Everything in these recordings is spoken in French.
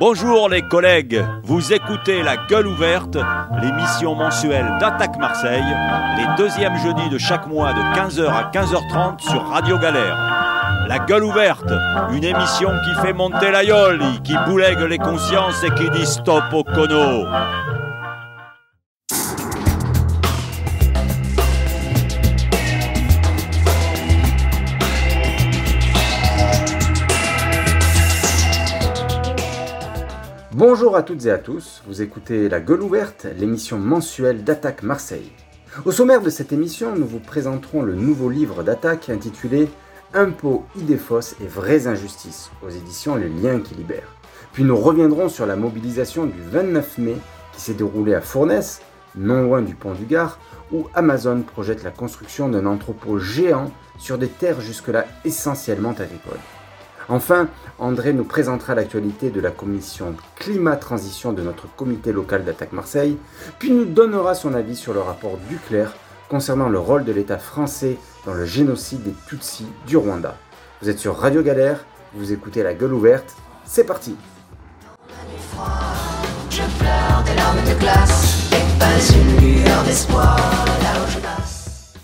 Bonjour les collègues, vous écoutez La Gueule Ouverte, l'émission mensuelle d'Attaque Marseille, les deuxièmes jeudis de chaque mois de 15h à 15h30 sur Radio Galère. La Gueule Ouverte, une émission qui fait monter la yoli, qui boulègue les consciences et qui dit stop au cono. Bonjour à toutes et à tous, vous écoutez La Gueule Ouverte, l'émission mensuelle d'Attaque Marseille. Au sommaire de cette émission, nous vous présenterons le nouveau livre d'Attaque intitulé Impôts, idées fausses et vraies injustices, aux éditions Les Liens qui libèrent. Puis nous reviendrons sur la mobilisation du 29 mai qui s'est déroulée à Fournes, non loin du pont du Gard, où Amazon projette la construction d'un entrepôt géant sur des terres jusque-là essentiellement agricoles. Enfin, André nous présentera l'actualité de la commission climat-transition de notre comité local d'Attaque Marseille, puis nous donnera son avis sur le rapport Duclerc concernant le rôle de l'État français dans le génocide des Tutsis du Rwanda. Vous êtes sur Radio Galère, vous écoutez La Gueule Ouverte, c'est parti. Je pleure des larmes de glace, et pas une lueur d'espoir là où je passe.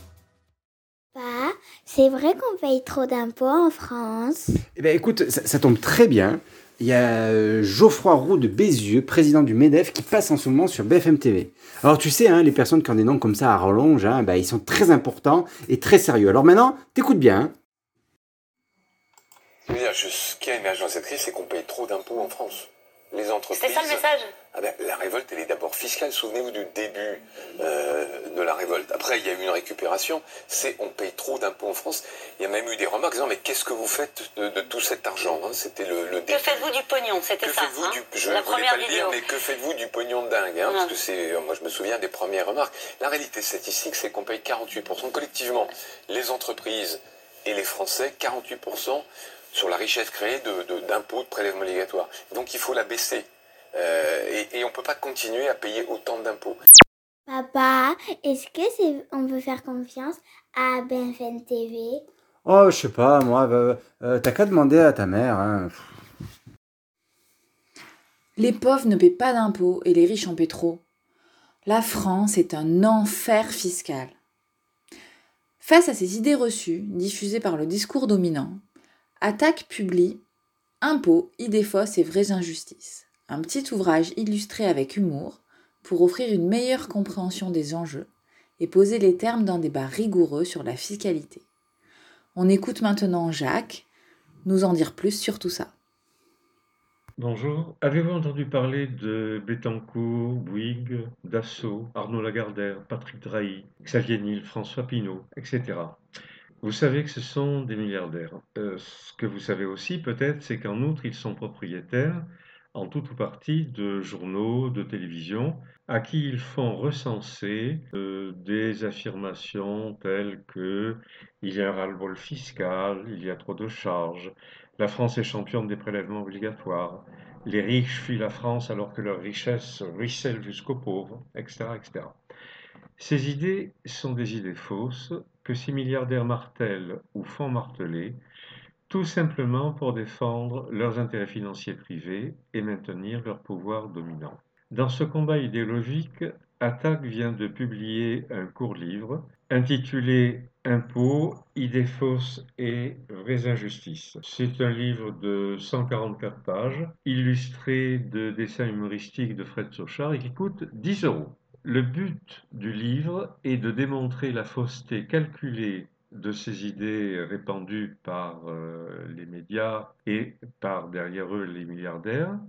C'est vrai qu'on paye trop d'impôts en France? Eh bien écoute, ça tombe très bien. Il y a Geoffroy Roux de Bézieux, président du MEDEF, qui passe en ce moment sur BFM TV. Alors tu sais, les personnes qui ont des noms comme ça à rallonge, ils sont très importants et très sérieux. Alors maintenant, t'écoutes bien. Ce qui a émergé dans cette crise, c'est qu'on paye trop d'impôts en France. Les entreprises... C'est ça le message? La révolte, elle est d'abord fiscale. Souvenez-vous du début de la révolte. Après, il y a eu une récupération. On paye trop d'impôts en France. Il y a même eu des remarques disant, mais qu'est-ce que vous faites de tout cet argent? C'était le début. Que faites-vous du pognon? C'était ça. Je ne voulais pas le dire, mais que faites-vous du pognon de dingue? Parce que moi, je me souviens des premières remarques. La réalité statistique, c'est qu'on paye 48% collectivement. Les entreprises et les Français, 48% sur la richesse créée d'impôts, de prélèvements obligatoires. Donc il faut la baisser. Et on ne peut pas continuer à payer autant d'impôts. Papa, est-ce que on peut faire confiance à BFM TV? Oh, je sais pas, moi, t'as qu'à demander à ta mère. Les pauvres ne paient pas d'impôts et les riches en paient trop. La France est un enfer fiscal. Face à ces idées reçues, diffusées par le discours dominant, Attaque publie Impôts, idées fausses et vraies injustices, un petit ouvrage illustré avec humour pour offrir une meilleure compréhension des enjeux et poser les termes d'un débat rigoureux sur la fiscalité. On écoute maintenant Jacques nous en dire plus sur tout ça. Bonjour, avez-vous entendu parler de Bettencourt, Bouygues, Dassault, Arnaud Lagardère, Patrick Drahi, Xavier Niel, François Pinault, etc. Vous savez que ce sont des milliardaires. Ce que vous savez aussi peut-être, c'est qu'en outre, ils sont propriétaires, en tout ou partie, de journaux, de télévision, à qui ils font recenser des affirmations telles que il y a un ras-le-bol fiscal, il y a trop de charges, la France est championne des prélèvements obligatoires, les riches fuient la France alors que leur richesse ruisselle jusqu'aux pauvres, etc., etc. Ces idées sont des idées fausses que ces milliardaires martèlent ou font marteler, tout simplement pour défendre leurs intérêts financiers privés et maintenir leur pouvoir dominant. Dans ce combat idéologique, Attaque vient de publier un court livre intitulé Impôts, idées fausses et vraies injustices. C'est un livre de 144 pages, illustré de dessins humoristiques de Fred Sochard et qui coûte 10 euros. Le but du livre est de démontrer la fausseté calculée de ces idées répandues par les médias et par derrière eux les milliardaires.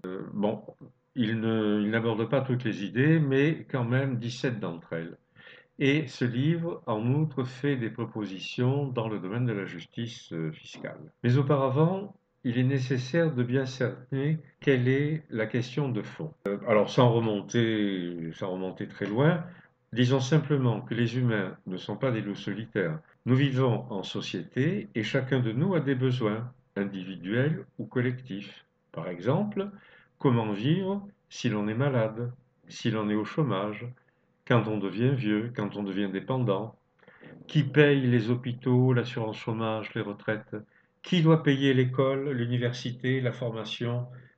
Il n'aborde pas toutes les idées, mais quand même 17 d'entre elles. Et ce livre, en outre, fait des propositions dans le domaine de la justice fiscale. Mais auparavant, il est nécessaire de bien cerner quelle est la question de fond. Alors, sans remonter très loin, disons simplement que les humains ne sont pas des loups solitaires. Nous vivons en société et chacun de nous a des besoins, individuels ou collectifs. Par exemple, comment vivre si l'on est malade, si l'on est au chômage, quand on devient vieux, quand on devient dépendant? Qui paye les hôpitaux, l'assurance chômage, les retraites? Qui doit payer l'école, l'université, la formation,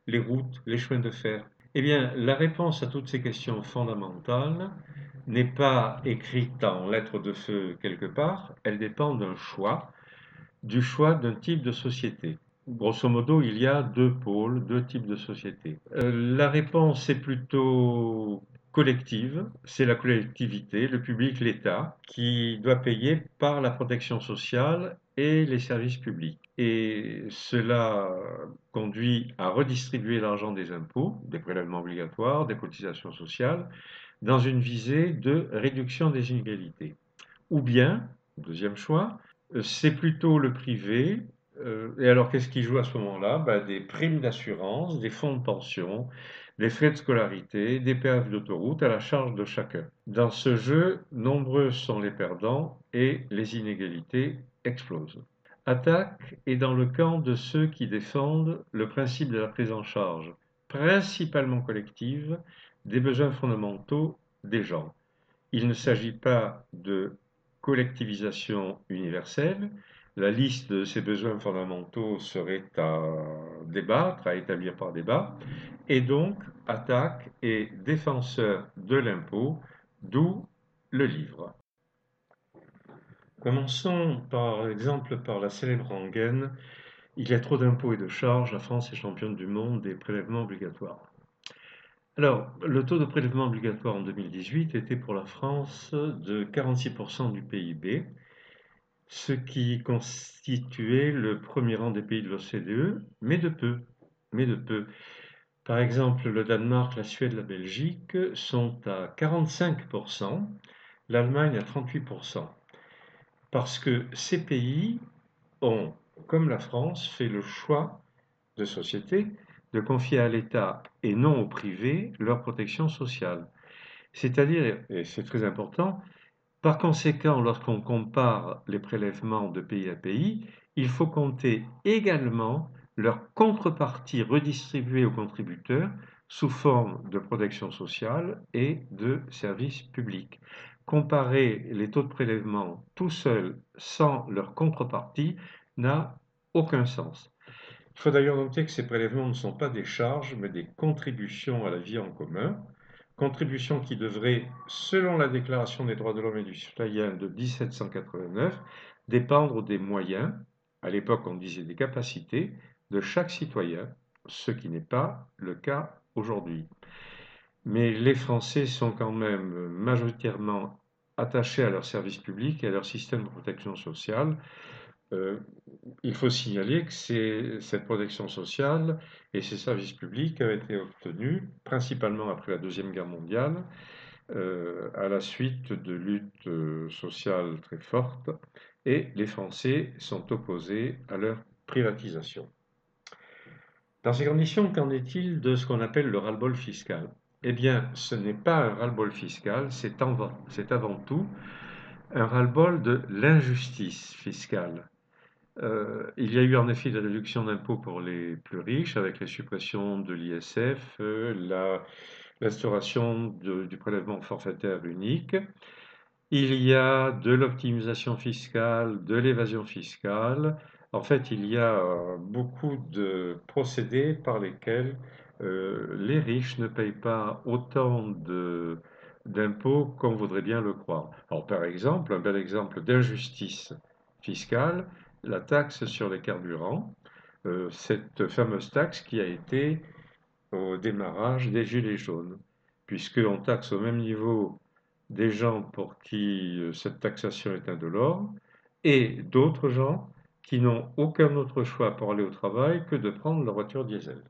les routes, les chemins de fer? Eh bien, la réponse à toutes ces questions fondamentales n'est pas écrite en lettres de feu quelque part, elle dépend du choix d'un type de société. Grosso modo, il y a deux pôles, deux types de sociétés. La réponse est plutôt collective, c'est la collectivité, le public, l'État, qui doit payer par la protection sociale et les services publics. Et cela conduit à redistribuer l'argent des impôts, des prélèvements obligatoires, des cotisations sociales, dans une visée de réduction des inégalités. Ou bien, deuxième choix, c'est plutôt le privé. Et alors, qu'est-ce qui joue à ce moment-là? Des primes d'assurance, des fonds de pension, des frais de scolarité, des péages d'autoroute à la charge de chacun. Dans ce jeu, nombreux sont les perdants et les inégalités explosent. Attaque est dans le camp de ceux qui défendent le principe de la prise en charge, principalement collective, des besoins fondamentaux des gens. Il ne s'agit pas de collectivisation universelle. La liste de ces besoins fondamentaux serait à débattre, à établir par débat. Et donc, Attaque est défenseur de l'impôt, d'où le livre. Commençons par exemple par la célèbre rengaine « Il y a trop d'impôts et de charges, la France est championne du monde des prélèvements obligatoires ». Alors, le taux de prélèvement obligatoire en 2018 était pour la France de 46% du PIB, ce qui constituait le premier rang des pays de l'OCDE, mais de peu. Par exemple, le Danemark, la Suède, la Belgique sont à 45%, l'Allemagne à 38%. Parce que ces pays ont, comme la France, fait le choix de société de confier à l'État et non au privé leur protection sociale. C'est-à-dire, et c'est très important, par conséquent, lorsqu'on compare les prélèvements de pays à pays, il faut compter également leur contrepartie redistribuée aux contributeurs sous forme de protection sociale et de services publics. Comparer les taux de prélèvement tout seuls sans leur contrepartie n'a aucun sens. Il faut d'ailleurs noter que ces prélèvements ne sont pas des charges, mais des contributions à la vie en commun, contributions qui devraient, selon la Déclaration des droits de l'homme et du citoyen de 1789, dépendre des moyens, à l'époque on disait des capacités, de chaque citoyen, ce qui n'est pas le cas aujourd'hui. Mais les Français sont quand même majoritairement attachés à leurs services publics et à leur système de protection sociale. Il faut signaler que cette protection sociale et ces services publics avaient été obtenus principalement après la Deuxième Guerre mondiale, à la suite de luttes sociales très fortes, et les Français sont opposés à leur privatisation. Dans ces conditions, qu'en est-il de ce qu'on appelle le ras-le-bol fiscal? Eh bien, ce n'est pas un ras-le-bol fiscal, c'est avant tout un ras-le-bol de l'injustice fiscale. Il y a eu en effet des réductions d'impôts pour les plus riches avec les suppressions de l'ISF, l'instauration du prélèvement forfaitaire unique. Il y a de l'optimisation fiscale, de l'évasion fiscale. En fait, il y a beaucoup de procédés par lesquels les riches ne payent pas autant d'impôts qu'on voudrait bien le croire. Alors, par exemple, un bel exemple d'injustice fiscale, la taxe sur les carburants, cette fameuse taxe qui a été au démarrage des Gilets jaunes, puisqu'on taxe au même niveau des gens pour qui cette taxation est indolore et d'autres gens qui n'ont aucun autre choix pour aller au travail que de prendre leur voiture diesel.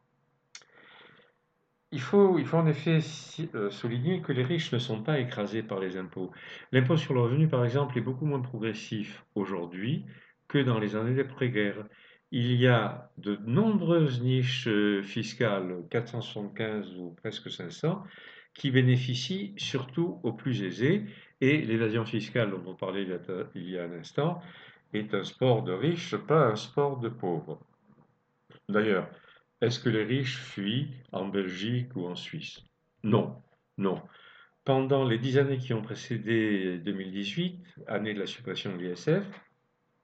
Il faut en effet souligner que les riches ne sont pas écrasés par les impôts. L'impôt sur le revenu, par exemple, est beaucoup moins progressif aujourd'hui que dans les années d'après-guerre. Il y a de nombreuses niches fiscales, 475 ou presque 500, qui bénéficient surtout aux plus aisés. Et l'évasion fiscale dont on parlait il y a un instant est un sport de riches, pas un sport de pauvres. D'ailleurs, est-ce que les riches fuient en Belgique ou en Suisse? Non, non. Pendant les 10 années qui ont précédé 2018, année de la suppression de l'ISF,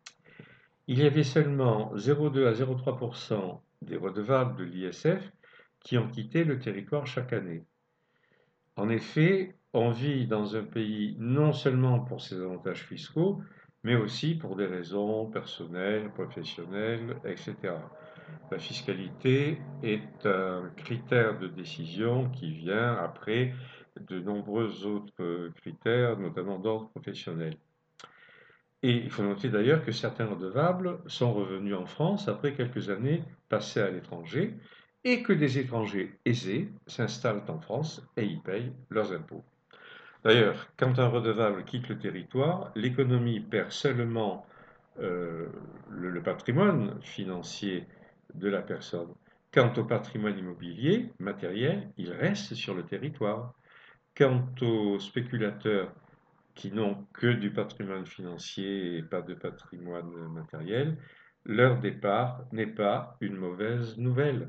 il y avait seulement 0,2 à 0,3% des redevables de l'ISF qui ont quitté le territoire chaque année. En effet, on vit dans un pays non seulement pour ses avantages fiscaux, mais aussi pour des raisons personnelles, professionnelles, etc. La fiscalité est un critère de décision qui vient après de nombreux autres critères, notamment d'ordre professionnel. Et il faut noter d'ailleurs que certains redevables sont revenus en France après quelques années passées à l'étranger et que des étrangers aisés s'installent en France et y payent leurs impôts. D'ailleurs, quand un redevable quitte le territoire, l'économie perd seulement le patrimoine financier de la personne. Quant au patrimoine immobilier, matériel, il reste sur le territoire. Quant aux spéculateurs qui n'ont que du patrimoine financier et pas de patrimoine matériel, leur départ n'est pas une mauvaise nouvelle.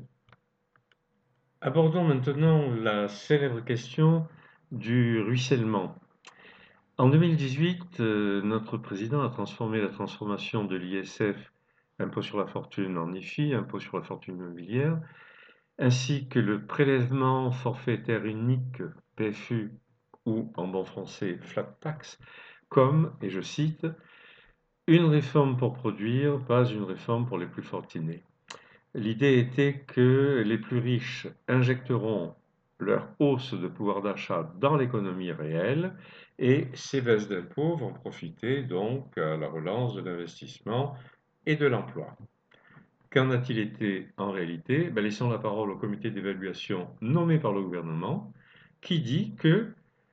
Abordons maintenant la célèbre question du ruissellement. En 2018, notre président a transformé la transformation de l'ISF, impôt sur la fortune, en IFI, impôt sur la fortune immobilière, ainsi que le prélèvement forfaitaire unique, PFU, ou en bon français flat tax, comme, et je cite, une réforme pour produire, pas une réforme pour les plus fortunés. L'idée était que les plus riches injecteront leur hausse de pouvoir d'achat dans l'économie réelle et ces baisses d'impôts vont profiter donc à la relance de l'investissement et de l'emploi. Qu'en a-t-il été en réalité? Laissons la parole au comité d'évaluation nommé par le gouvernement qui dit que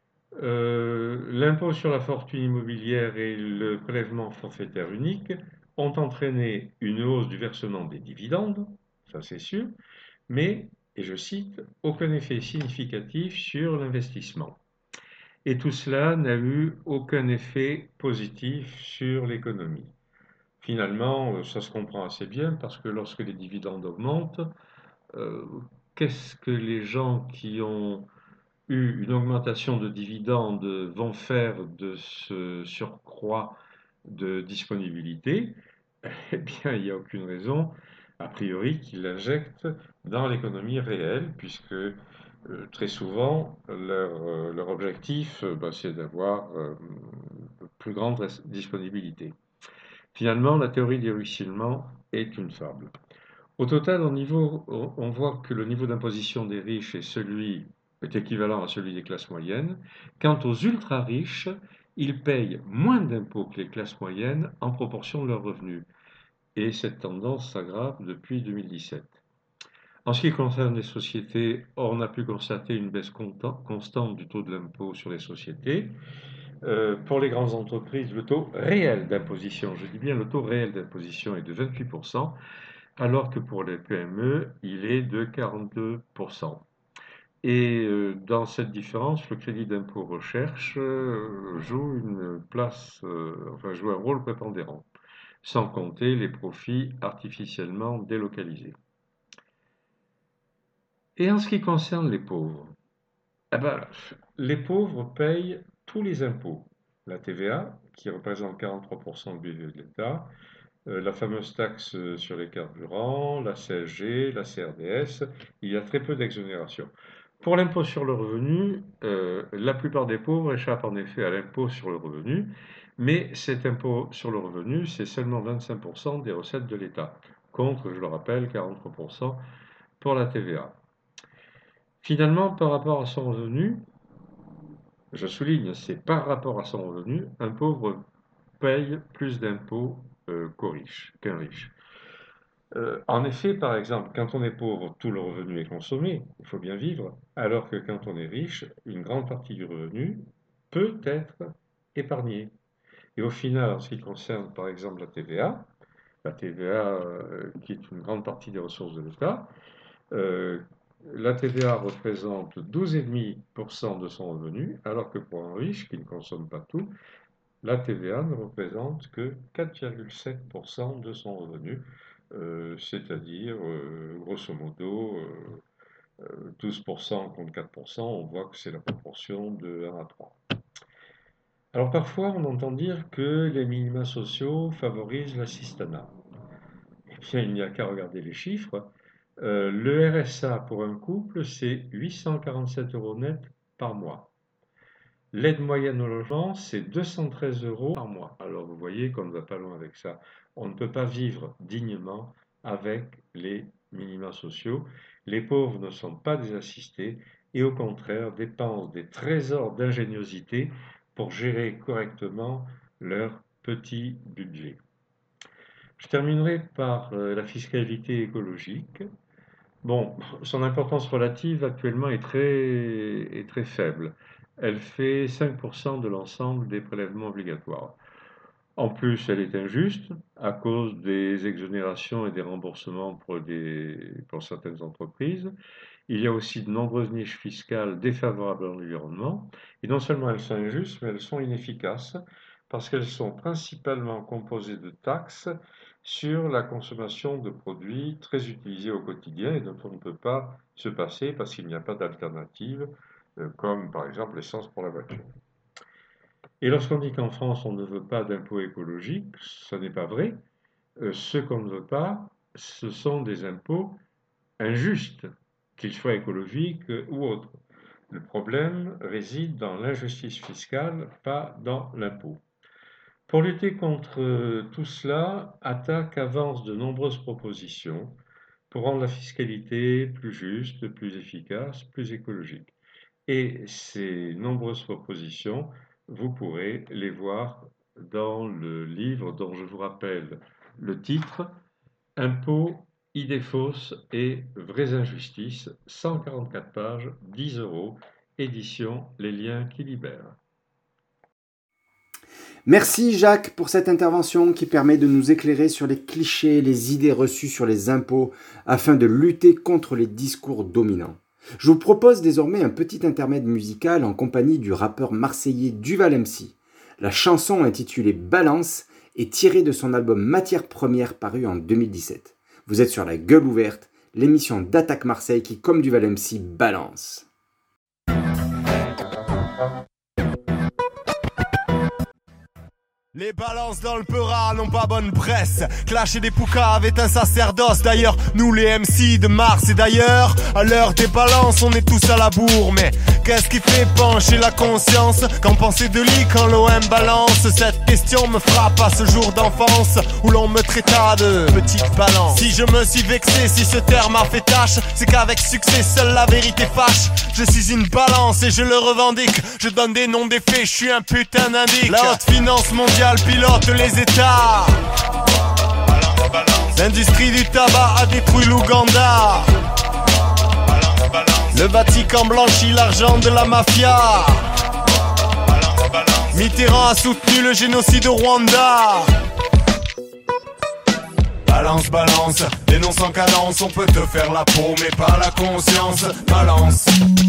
l'impôt sur la fortune immobilière et le prélèvement forfaitaire unique ont entraîné une hausse du versement des dividendes, ça c'est sûr, mais, et je cite, aucun effet significatif sur l'investissement. Et tout cela n'a eu aucun effet positif sur l'économie. Finalement, ça se comprend assez bien parce que lorsque les dividendes augmentent, qu'est-ce que les gens qui ont eu une augmentation de dividendes vont faire de ce surcroît de disponibilité? Eh bien, il n'y a aucune raison, a priori, qu'ils l'injectent dans l'économie réelle, puisque très souvent, leur objectif, c'est d'avoir plus grande disponibilité. Finalement, la théorie du ruissellement est une fable. Au total, on voit que le niveau d'imposition des riches est équivalent à celui des classes moyennes. Quant aux ultra-riches, ils payent moins d'impôts que les classes moyennes en proportion de leurs revenus. Et cette tendance s'aggrave depuis 2017. En ce qui concerne les sociétés, on a pu constater une baisse constante du taux de l'impôt sur les sociétés. Pour les grandes entreprises, le taux réel d'imposition, je dis bien le taux réel d'imposition est de 28%, alors que pour les PME, il est de 42%. Et dans cette différence, le crédit d'impôt recherche joue joue un rôle prépondérant, sans compter les profits artificiellement délocalisés. Et en ce qui concerne les pauvres, les pauvres payent tous les impôts. La TVA, qui représente 43% du budget de l'État, la fameuse taxe sur les carburants, la CSG, la CRDS, il y a très peu d'exonération. Pour l'impôt sur le revenu, la plupart des pauvres échappent en effet à l'impôt sur le revenu, mais cet impôt sur le revenu, c'est seulement 25% des recettes de l'État, contre, je le rappelle, 43% pour la TVA. Finalement, par rapport à son revenu, je souligne, c'est par rapport à son revenu, un pauvre paye plus d'impôts qu'un riche. En effet, par exemple, quand on est pauvre, tout le revenu est consommé, il faut bien vivre, alors que quand on est riche, une grande partie du revenu peut être épargnée. Et au final, en ce qui concerne par exemple la TVA qui est une grande partie des ressources de l'État, la TVA représente 12,5% de son revenu, alors que pour un riche qui ne consomme pas tout, la TVA ne représente que 4,7% de son revenu, c'est-à-dire, grosso modo, 12% contre 4%, on voit que c'est la proportion de 1 à 3. Alors parfois, on entend dire que les minima sociaux favorisent l'assistanat. Eh bien, il n'y a qu'à regarder les chiffres. Le RSA pour un couple, c'est 847 € net par mois. L'aide moyenne au logement, c'est 213 € par mois. Alors vous voyez qu'on ne va pas loin avec ça. On ne peut pas vivre dignement avec les minima sociaux. Les pauvres ne sont pas des assistés et au contraire dépensent des trésors d'ingéniosité pour gérer correctement leur petit budget. Je terminerai par la fiscalité écologique. Bon, son importance relative actuellement est très faible. Elle fait 5% de l'ensemble des prélèvements obligatoires. En plus, elle est injuste à cause des exonérations et des remboursements pour certaines entreprises. Il y a aussi de nombreuses niches fiscales défavorables à l'environnement. Et non seulement elles sont injustes, mais elles sont inefficaces parce qu'elles sont principalement composées de taxes sur la consommation de produits très utilisés au quotidien et dont on ne peut pas se passer parce qu'il n'y a pas d'alternative, comme par exemple l'essence pour la voiture. Et lorsqu'on dit qu'en France on ne veut pas d'impôts écologiques, ce n'est pas vrai. Ce qu'on ne veut pas, ce sont des impôts injustes, qu'ils soient écologiques ou autres. Le problème réside dans l'injustice fiscale, pas dans l'impôt. Pour lutter contre tout cela, Attac avance de nombreuses propositions pour rendre la fiscalité plus juste, plus efficace, plus écologique. Et ces nombreuses propositions, vous pourrez les voir dans le livre dont je vous rappelle le titre « Impôts, idées fausses et vraies injustices », 144 pages, 10 €, édition Les Liens qui libèrent. Merci Jacques pour cette intervention qui permet de nous éclairer sur les clichés et les idées reçues sur les impôts afin de lutter contre les discours dominants. Je vous propose désormais un petit intermède musical en compagnie du rappeur marseillais Duval MC. La chanson intitulée Balance est tirée de son album Matière Première paru en 2017. Vous êtes sur La Gueule Ouverte, l'émission d'Attaque Marseille qui, comme Duval MC, balance. Les balances dans le Peura n'ont pas bonne presse. Clasher des poucaves est un sacerdoce. D'ailleurs, nous les MC de Mars et d'ailleurs, à l'heure des balances, on est tous à la bourre. Mais qu'est-ce qui fait pencher la conscience? Qu'en penser de lui quand l'OM balance? Cette question me frappe à ce jour d'enfance où l'on me traita de petite balance. Si je me suis vexé, si ce terme a fait tâche, c'est qu'avec succès, seule la vérité fâche. Je suis une balance et je le revendique. Je donne des noms des faits, je suis un putain d'indique. La haute finance mondiale pilote les États. L'industrie du tabac a détruit l'Ouganda. Le Vatican blanchit l'argent de la mafia. Mitterrand a soutenu le génocide au Rwanda. Balance, balance, des noms sans cadence. On peut te faire la peau mais pas la conscience. Balance.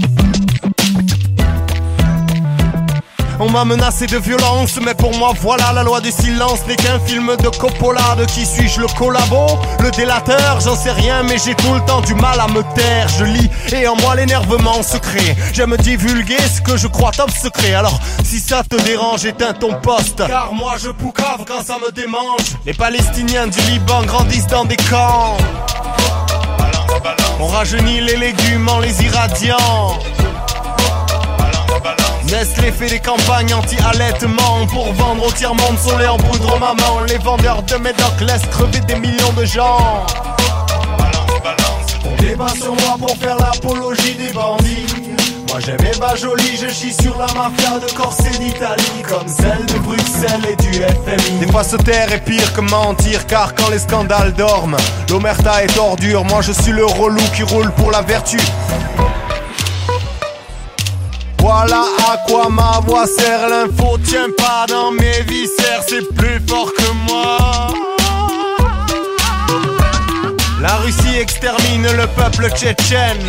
On m'a menacé de violence, mais pour moi voilà, la loi du silence n'est qu'un film de Coppola. De qui suis-je le collabo, le délateur? J'en sais rien, mais j'ai tout le temps du mal à me taire. Je lis et en moi l'énervement secret. J'aime divulguer ce que je crois top secret. Alors si ça te dérange, éteins ton poste, car moi je poucave quand ça me démange. Les Palestiniens du Liban grandissent dans des camps. On rajeunit les légumes en les irradiant. Nestlé fait des campagnes anti-allaitement pour vendre au tiers-monde son lait en poudre aux mamans. Les vendeurs de médoc laissent crever des millions de gens. On débat sur moi pour faire l'apologie des bandits. Moi j'aime les Bajoli, je chie sur la mafia de Corse et d'Italie, comme celle de Bruxelles et du FMI. Des fois se taire est pire que mentir, car quand les scandales dorment, l'omerta est ordure. Moi je suis le relou qui roule pour la vertu. Voilà à quoi ma voix sert. L'info tient pas dans mes viscères, c'est plus fort que moi. La Russie extermine le peuple tchétchène.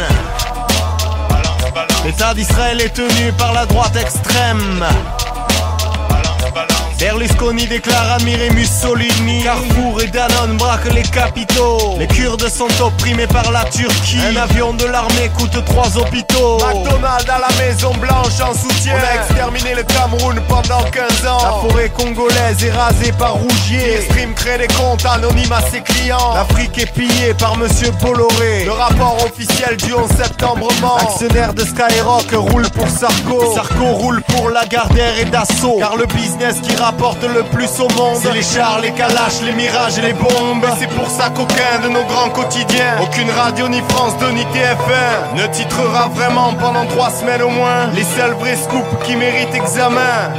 L'État d'Israël est tenu par la droite extrême. Berlusconi déclare admirer Mussolini. Carrefour et Danone braquent les capitaux. Les Kurdes sont opprimés par la Turquie. Un avion de l'armée coûte 3 hôpitaux. McDonald's à la Maison Blanche en soutien. On a exterminé le Cameroun pendant 15 ans. La forêt congolaise est rasée par Rougier. Stream crée des comptes anonymes à ses clients. L'Afrique est pillée par Monsieur Bolloré. Le rapport officiel du 11 septembre ment. L'actionnaire de Skyrock roule pour Sarko. Sarko roule pour Lagardère et Dassault. Car le business qui rapporte le plus au monde, c'est les chars, les calaches, les mirages et les bombes. Et c'est pour ça qu'aucun de nos grands quotidiens, aucune radio ni France 2 ni TF1 ne titrera vraiment pendant 3 semaines au moins les seuls vrais scoops qui méritent examen.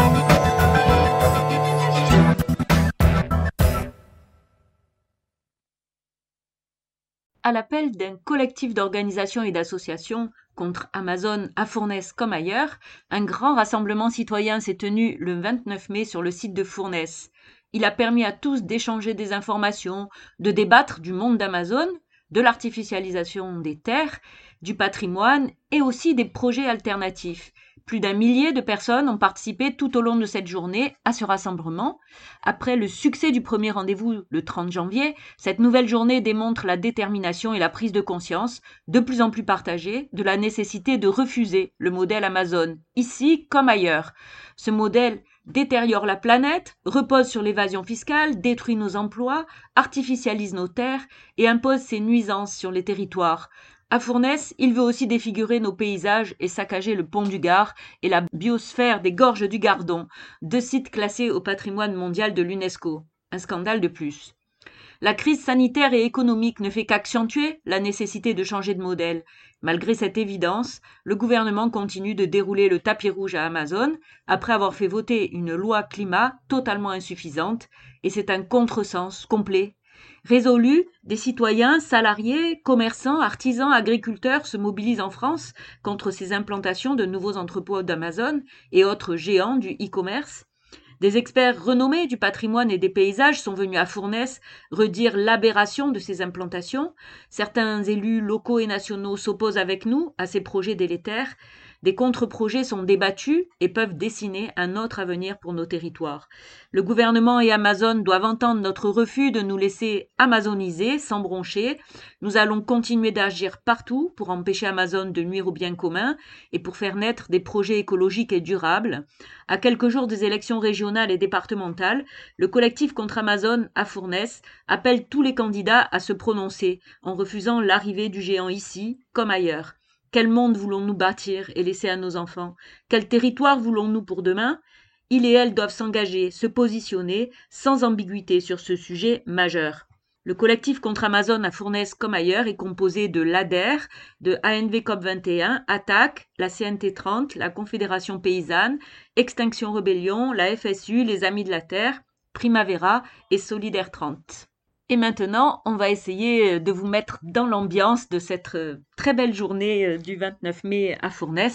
À l'appel d'un collectif d'organisations et d'associations contre Amazon à Fournes comme ailleurs, un grand rassemblement citoyen s'est tenu le 29 mai sur le site de Fournes. Il a permis à tous d'échanger des informations, de débattre du monde d'Amazon, de l'artificialisation des terres, du patrimoine et aussi des projets alternatifs. Plus d'1 millier de personnes ont participé tout au long de cette journée à ce rassemblement. Après le succès du premier rendez-vous le 30 janvier, cette nouvelle journée démontre la détermination et la prise de conscience, de plus en plus partagée, de la nécessité de refuser le modèle Amazon, ici comme ailleurs. Ce modèle détériore la planète, repose sur l'évasion fiscale, détruit nos emplois, artificialise nos terres et impose ses nuisances sur les territoires. À Fournes, il veut aussi défigurer nos paysages et saccager le pont du Gard et la biosphère des gorges du Gardon, 2 sites classés au patrimoine mondial de l'UNESCO. Un scandale de plus. La crise sanitaire et économique ne fait qu'accentuer la nécessité de changer de modèle. Malgré cette évidence, le gouvernement continue de dérouler le tapis rouge à Amazon après avoir fait voter une loi climat totalement insuffisante, et c'est un contresens complet. Résolus, des citoyens, salariés, commerçants, artisans, agriculteurs se mobilisent en France contre ces implantations de nouveaux entrepôts d'Amazon et autres géants du e-commerce. Des experts renommés du patrimoine et des paysages sont venus à Fournes redire l'aberration de ces implantations. Certains élus locaux et nationaux s'opposent avec nous à ces projets délétères. Des contre-projets sont débattus et peuvent dessiner un autre avenir pour nos territoires. Le gouvernement et Amazon doivent entendre notre refus de nous laisser amazoniser sans broncher. Nous allons continuer d'agir partout pour empêcher Amazon de nuire au bien commun et pour faire naître des projets écologiques et durables. À quelques jours des élections régionales et départementales, le collectif contre Amazon à Fournes appelle tous les candidats à se prononcer en refusant l'arrivée du géant ici comme ailleurs. Quel monde voulons-nous bâtir et laisser à nos enfants? Quel territoire voulons-nous pour demain? Ils et elles doivent s'engager, se positionner sans ambiguïté sur ce sujet majeur. Le collectif contre Amazon à Fournes comme ailleurs est composé de l'ADER, de ANV COP21, ATTAC, la CNT 30, la Confédération Paysanne, Extinction Rebellion, la FSU, les Amis de la Terre, Primavera et Solidaire 30. Et maintenant, on va essayer de vous mettre dans l'ambiance de cette très belle journée du 29 mai à Fournes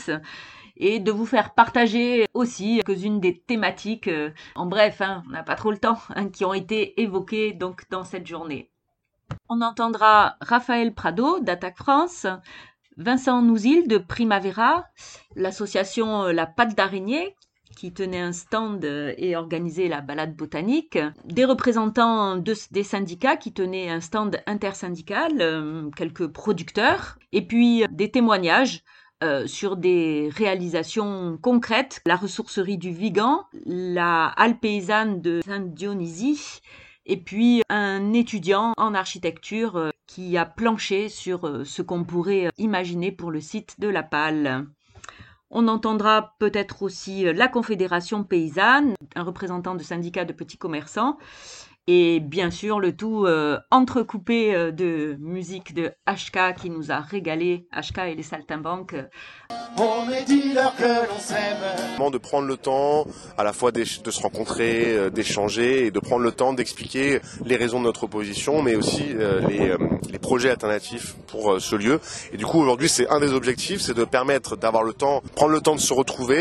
et de vous faire partager aussi quelques-unes des thématiques, en bref, on n'a pas trop le temps, qui ont été évoquées donc dans cette journée. On entendra Raphaël Prado d'Attaque France, Vincent Nouzil de Primavera, l'association La Patte d'Araignée, qui tenait un stand et organisait la balade botanique, des représentants des syndicats qui tenaient un stand intersyndical, quelques producteurs, et puis des témoignages sur des réalisations concrètes, la ressourcerie du Vigan, la halle paysanne de Saint-Dionysie, et puis un étudiant en architecture qui a planché sur ce qu'on pourrait imaginer pour le site de la Palle. On entendra peut-être aussi la Confédération Paysanne, un représentant de syndicats de petits commerçants, et bien sûr le tout entrecoupé de musique de HK qui nous a régalé, HK et les Saltimbanques. On est dit-leur que l'on s'aime. De prendre le temps à la fois de se rencontrer, d'échanger et de prendre le temps d'expliquer les raisons de notre opposition, mais aussi les projets alternatifs pour ce lieu. Et du coup aujourd'hui c'est un des objectifs, c'est de permettre d'avoir le temps, prendre le temps de se retrouver,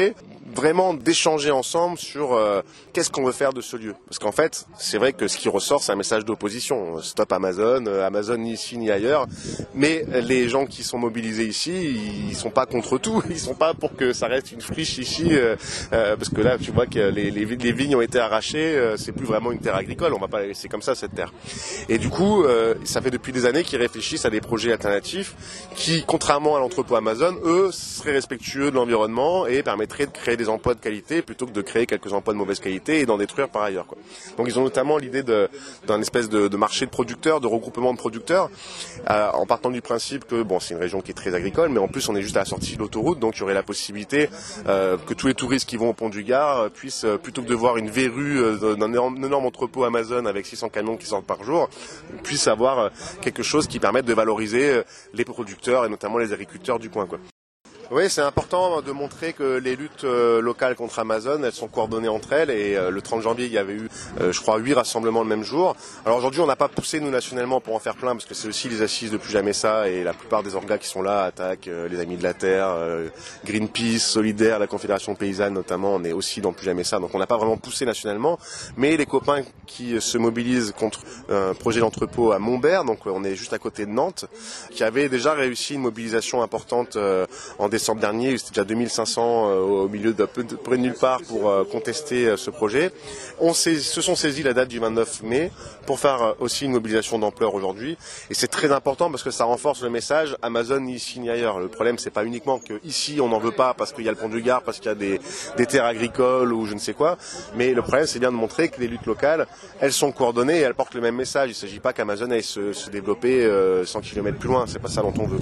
vraiment d'échanger ensemble sur qu'est-ce qu'on veut faire de ce lieu. Parce qu'en fait, c'est vrai que ce qui ressort, c'est un message d'opposition. Stop Amazon, Amazon ni ici ni ailleurs. Mais les gens qui sont mobilisés ici, ils sont pas contre tout. Ils sont pas pour que ça reste une friche ici, parce que là, tu vois que les vignes ont été arrachées. C'est plus vraiment une terre agricole. On va pas la laisser comme ça, cette terre. Et du coup, ça fait depuis des années qu'ils réfléchissent à des projets alternatifs qui, contrairement à l'entrepôt Amazon, eux, seraient respectueux de l'environnement et permettraient de créer des emplois de qualité plutôt que de créer quelques emplois de mauvaise qualité et d'en détruire par ailleurs, quoi. Donc ils ont notamment l'idée d'un espèce de marché de producteurs, de regroupement de producteurs, en partant du principe que bon, c'est une région qui est très agricole, mais en plus on est juste à la sortie de l'autoroute, donc il y aurait la possibilité que tous les touristes qui vont au pont du Gard puissent, plutôt que de voir une verrue d'un énorme entrepôt Amazon avec 600 camions qui sortent par jour, puissent avoir quelque chose qui permette de valoriser les producteurs et notamment les agriculteurs du coin, quoi. Oui, c'est important de montrer que les luttes locales contre Amazon, elles sont coordonnées entre elles. Et le 30 janvier, il y avait eu, je crois, 8 rassemblements le même jour. Alors aujourd'hui, on n'a pas poussé, nous, nationalement, pour en faire plein, parce que c'est aussi les assises de Plus Jamais Ça. Et la plupart des orgas qui sont là, Attaque, les Amis de la Terre, Greenpeace, Solidaire, la Confédération Paysanne, notamment, on est aussi dans Plus Jamais Ça. Donc on n'a pas vraiment poussé nationalement. Mais les copains qui se mobilisent contre un projet d'entrepôt à Montbert, donc on est juste à côté de Nantes, qui avait déjà réussi une mobilisation importante en décembre dernier, c'était déjà 2500 au milieu de près de nulle part pour contester ce projet. Se sont saisis la date du 29 mai pour faire aussi une mobilisation d'ampleur aujourd'hui. Et c'est très important parce que ça renforce le message Amazon ni ici ni ailleurs. Le problème, c'est pas uniquement que ici on n'en veut pas parce qu'il y a le pont du Gard, parce qu'il y a des terres agricoles ou je ne sais quoi. Mais le problème, c'est bien de montrer que les luttes locales, elles sont coordonnées et elles portent le même message. Il ne s'agit pas qu'Amazon aille se développer 100 km plus loin. C'est pas ça dont on veut.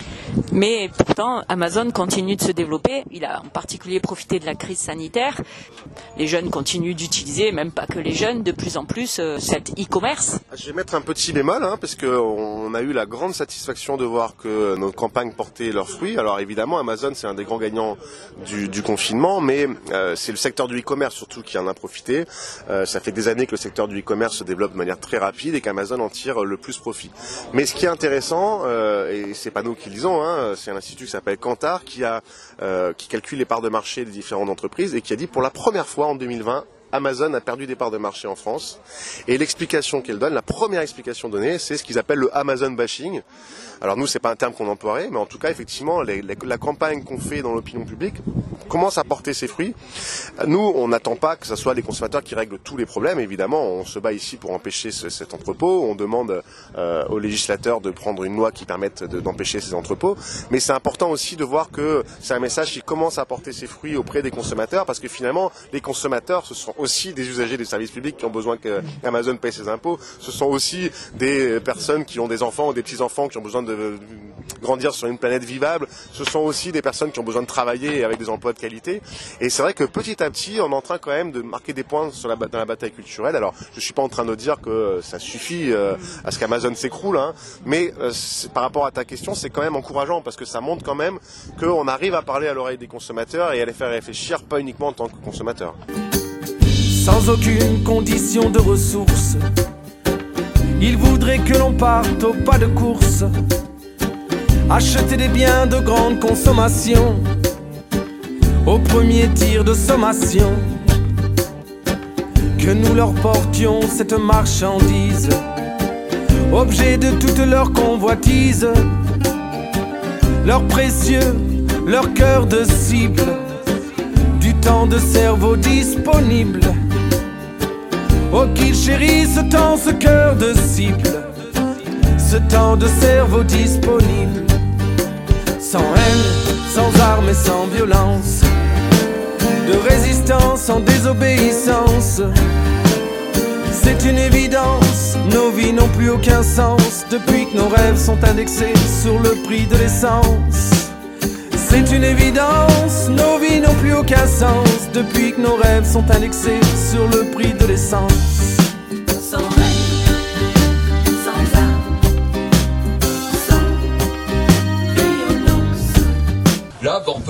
Mais pourtant, Amazon continue de se développer. Il a en particulier profité de la crise sanitaire. Les jeunes continuent d'utiliser, même pas que les jeunes, de plus en plus cet e-commerce. Je vais mettre un petit bémol, parce qu'on a eu la grande satisfaction de voir que nos campagnes portaient leurs fruits. Alors évidemment, Amazon, c'est un des grands gagnants du confinement, mais c'est le secteur du e-commerce surtout qui en a profité. Ça fait des années que le secteur du e-commerce se développe de manière très rapide et qu'Amazon en tire le plus profit. Mais ce qui est intéressant, et c'est pas nous qui le disons, c'est un institut qui s'appelle Kantar qui calcule les parts de marché des différentes entreprises et qui a dit pour la première fois en 2020, Amazon a perdu des parts de marché en France. Et l'explication qu'elle donne, la première explication donnée, c'est ce qu'ils appellent le Amazon bashing. Alors nous, c'est pas un terme qu'on emploierait, mais en tout cas, effectivement, la campagne qu'on fait dans l'opinion publique commence à porter ses fruits. Nous, on n'attend pas que ce soit les consommateurs qui règlent tous les problèmes. Évidemment, on se bat ici pour empêcher cet entrepôt. On demande aux législateurs de prendre une loi qui permette d'empêcher ces entrepôts. Mais c'est important aussi de voir que c'est un message qui commence à porter ses fruits auprès des consommateurs, parce que finalement, les consommateurs, ce sont aussi des usagers des services publics qui ont besoin qu'Amazon paye ses impôts. Ce sont aussi des personnes qui ont des enfants ou des petits-enfants qui ont besoin de grandir sur une planète vivable. Ce sont aussi des personnes qui ont besoin de travailler avec des emplois de qualité. Et c'est vrai que petit à petit, on est en train quand même de marquer des points dans la bataille culturelle. Alors, je suis pas en train de dire que ça suffit à ce qu'Amazon s'écroule, mais par rapport à ta question, c'est quand même encourageant parce que ça montre quand même qu'on arrive à parler à l'oreille des consommateurs et à les faire réfléchir, pas uniquement en tant que consommateurs. Sans aucune condition de ressources, il voudrait que l'on parte au pas de course, acheter des biens de grande consommation, au premier tir de sommation, que nous leur portions cette marchandise, objet de toute leur convoitise, leur précieux, leur cœur de cible, du temps de cerveau disponible. Oh, qu'ils chérissent ce temps, ce cœur de cible, ce temps de cerveau disponible. Sans haine, sans armes et sans violence, de résistance, sans désobéissance. C'est une évidence, nos vies n'ont plus aucun sens depuis que nos rêves sont indexés sur le prix de l'essence. C'est une évidence, nos vies n'ont plus aucun sens depuis que nos rêves sont indexés sur le prix de l'essence. Sans rêve, sans âme, sans violence. Là, on peut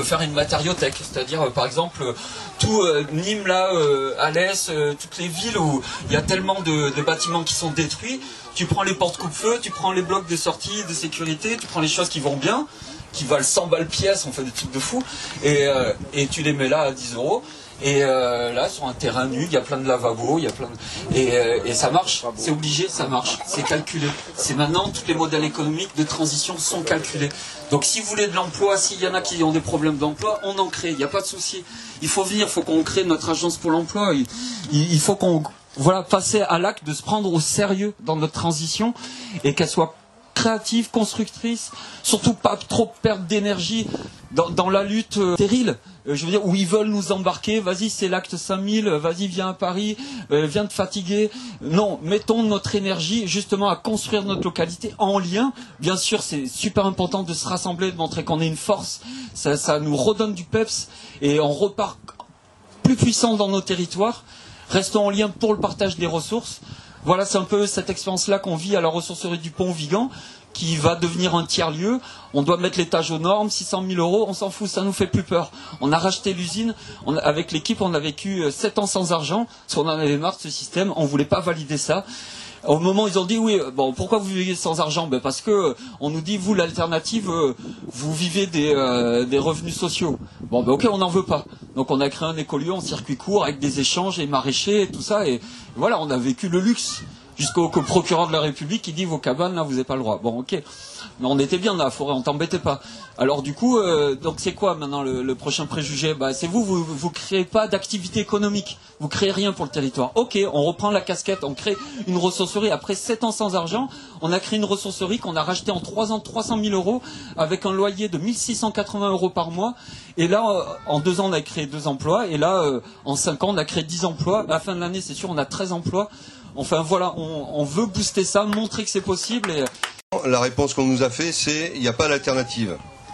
faire une matériothèque, c'est-à-dire par exemple tout Nîmes là, Alès, toutes les villes où il y a tellement de bâtiments qui sont détruits, tu prends les portes coupe-feu, tu prends les blocs de sortie, de sécurité, tu prends les choses qui vont bien, qui valent 100 balles pièce, on fait des trucs de fou, et tu les mets là à 10 €. Et là, sur un terrain nu, il y a plein de lavabos, il y a plein de... et ça marche, c'est obligé, ça marche, c'est calculé. C'est maintenant, tous les modèles économiques de transition sont calculés. Donc si vous voulez de l'emploi, s'il y en a qui ont des problèmes d'emploi, on en crée, il n'y a pas de souci. Il faut venir, il faut qu'on crée notre agence pour l'emploi, il faut qu'on passer à l'acte de se prendre au sérieux dans notre transition et qu'elle soit créative, constructrice, surtout pas trop perdre d'énergie dans la lutte stérile. Je veux dire, où ils veulent nous embarquer, vas-y, c'est l'acte 5000, vas-y, viens à Paris, viens te fatiguer. Non, mettons notre énergie justement à construire notre localité en lien. Bien sûr, c'est super important de se rassembler, de montrer qu'on est une force. Ça nous redonne du peps et on repart plus puissant dans nos territoires. Restons en lien pour le partage des ressources. Voilà, c'est un peu cette expérience-là qu'on vit à la ressourcerie du Pont-Vigan, qui va devenir un tiers-lieu. On doit mettre l'étage aux normes, 600 000 €, on s'en fout, ça nous fait plus peur. On a racheté l'usine, avec l'équipe, on a vécu 7 ans sans argent, parce qu'on en avait marre de ce système, on ne voulait pas valider ça. Au moment où ils ont dit, oui, bon, pourquoi vous vivez sans argent? Ben parce que on nous dit, vous, l'alternative, vous vivez des revenus sociaux. Bon, ben ok, on n'en veut pas. Donc on a créé un écolieu en circuit court avec des échanges et maraîchers et tout ça. Et voilà, on a vécu le luxe. Jusqu'au procureur de la République qui dit, vos cabanes, là, vous n'avez pas le droit. Bon, ok. Mais on était bien dans la forêt, on t'embêtait pas. Alors du coup, donc c'est quoi maintenant le prochain préjugé? Bah, c'est vous créez pas d'activité économique. Vous créez rien pour le territoire. Ok, on reprend la casquette, on crée une ressourcerie. Après 7 ans sans argent, on a créé une ressourcerie qu'on a rachetée en 3 ans 300 000 € avec un loyer de 1680 € par mois. Et là, en 2 ans, on a créé 2 emplois. Et là, en 5 ans, on a créé 10 emplois. À la fin de l'année, c'est sûr, on a 13 emplois. Enfin voilà, on veut booster ça, montrer que c'est possible. Et... La réponse qu'on nous a fait, c'est il n'y a pas d'alternative.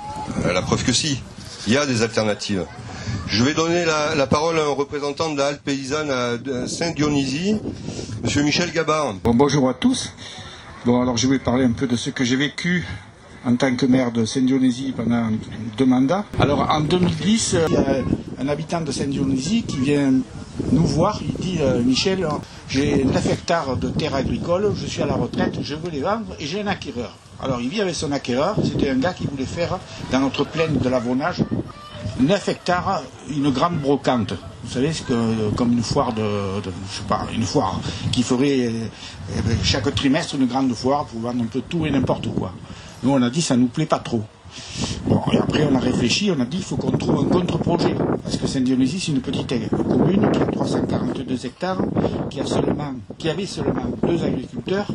La preuve que si, il y a des alternatives. Je vais donner la parole à un représentant de la halte paysanne de Saint-Dionysie, monsieur Michel Gabard. Bon, bonjour à tous. Bon, alors je vais parler un peu de ce que j'ai vécu en tant que maire de Saint-Dionysie pendant 2 mandats. Alors en 2010, il y a un habitant de Saint-Dionysie qui vient nous voir, il dit Michel, j'ai 9 hectares de terre agricole, je suis à la retraite, je veux les vendre et j'ai un acquéreur. Alors il vit avec son acquéreur, c'était un gars qui voulait faire dans notre plaine de l'Avonage 9 hectares, une grande brocante. Vous savez, c'est comme une foire je sais pas, une foire qui ferait chaque trimestre une grande foire pour vendre un peu tout et n'importe quoi. Nous on a dit ça nous plaît pas trop. Bon, et après on a réfléchi, on a dit il faut qu'on trouve un contre-projet. Parce que Saint-Dionysie, c'est une petite commune qui a 342 hectares, qui avait seulement 2 agriculteurs,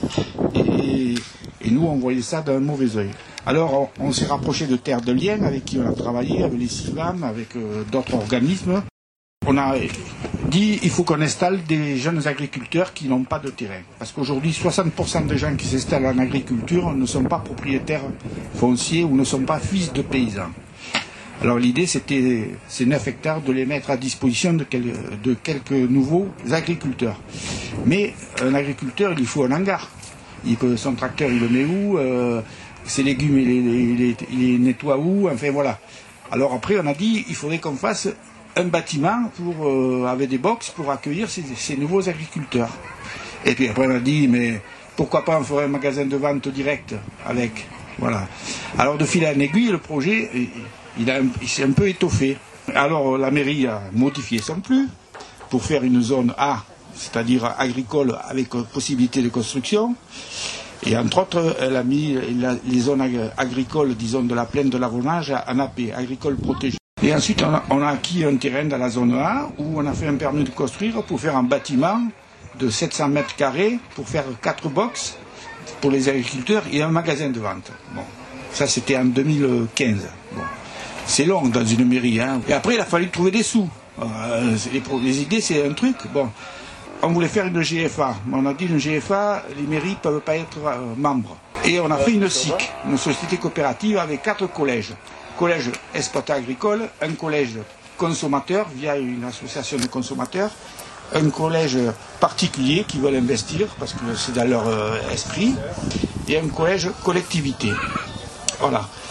et nous on voyait ça d'un mauvais œil. Alors on s'est rapproché de Terre de Liens, avec qui on a travaillé, avec les CIVAM, avec d'autres organismes. On a dit il faut qu'on installe des jeunes agriculteurs qui n'ont pas de terrain. Parce qu'aujourd'hui, 60% des gens qui s'installent en agriculture ne sont pas propriétaires fonciers ou ne sont pas fils de paysans. Alors l'idée, c'était ces 9 hectares de les mettre à disposition de quelques nouveaux agriculteurs. Mais un agriculteur, il lui faut un hangar. Son tracteur, il le met où ses légumes, il les nettoie où? Enfin voilà. Alors après, on a dit il faudrait qu'on fasse un bâtiment avec des box pour accueillir ces nouveaux agriculteurs. Et puis après on a dit mais pourquoi pas on ferait un magasin de vente direct avec. Voilà. Alors de fil en aiguille, le projet il s'est un peu étoffé. Alors la mairie a modifié son plan pour faire une zone A, c'est-à-dire agricole avec possibilité de construction. Et entre autres, elle a mis les zones agricoles, disons, de la plaine de l'Avonage en AP, agricole protégée. Et ensuite, on a acquis un terrain dans la zone A où on a fait un permis de construire pour faire un bâtiment de 700 mètres carrés pour faire 4 box pour les agriculteurs et un magasin de vente. Bon, ça c'était en 2015. Bon. C'est long dans une mairie. Hein. Et après, il a fallu trouver des sous. Les idées, c'est un truc. Bon, on voulait faire une GFA. On a dit une GFA, les mairies ne peuvent pas être membres. Et on a fait une SIC, une société coopérative avec 4 collèges. Collège exploitant agricole, un collège consommateur via une association de consommateurs, un collège particulier qui veulent investir parce que c'est dans leur esprit, et un collège collectivité. Voilà.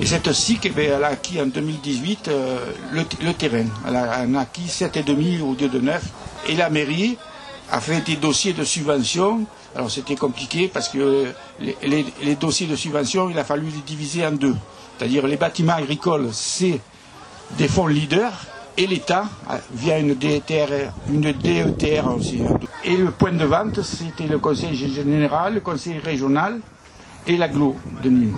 Et cette SIC, elle a acquis en 2018 le terrain. Elle a acquis 7,5 au lieu de 9. Et la mairie a fait des dossiers de subvention. Alors c'était compliqué parce que les dossiers de subvention, il a fallu les diviser en deux. C'est-à-dire les bâtiments agricoles, c'est des fonds leaders, et l'État, via une DETR aussi. Et le point de vente, c'était le conseil général, le conseil régional et l'agglo de Nîmes.